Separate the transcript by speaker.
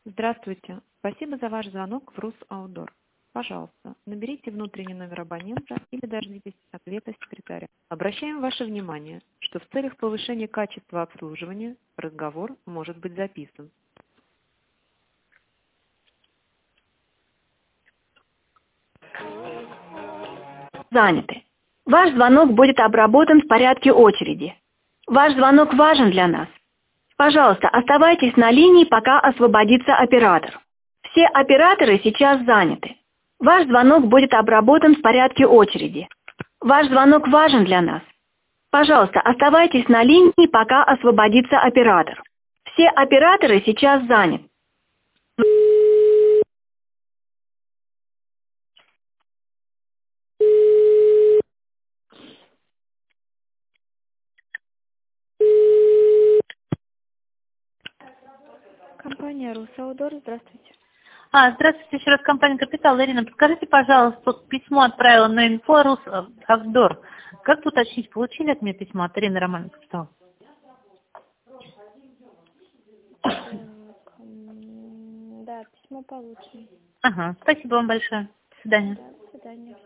Speaker 1: Здравствуйте. Спасибо за ваш звонок в РусАутдор. Пожалуйста, наберите внутренний номер абонента или дождитесь ответа секретаря. Обращаем ваше внимание, что в целях повышения качества обслуживания разговор может быть записан.
Speaker 2: Заняты. Ваш звонок будет обработан в порядке очереди. Ваш звонок важен для нас. Пожалуйста, оставайтесь на линии, пока освободится оператор. Все операторы сейчас заняты. Ваш звонок будет обработан в порядке очереди. Ваш звонок важен для нас. Пожалуйста, оставайтесь на линии, пока освободится оператор. Все операторы сейчас заняты.
Speaker 1: Компания РусАутдор, здравствуйте.
Speaker 3: Здравствуйте, еще раз компания «Капитал». Ирина, подскажите, пожалуйста, тут письмо отправила на инфо «Русавдор». Как уточнить, получили от меня письмо от Ирины Романовны «Капитал»?
Speaker 4: Да, письмо получено.
Speaker 3: Ага, спасибо вам большое. До свидания.
Speaker 4: Да, до свидания.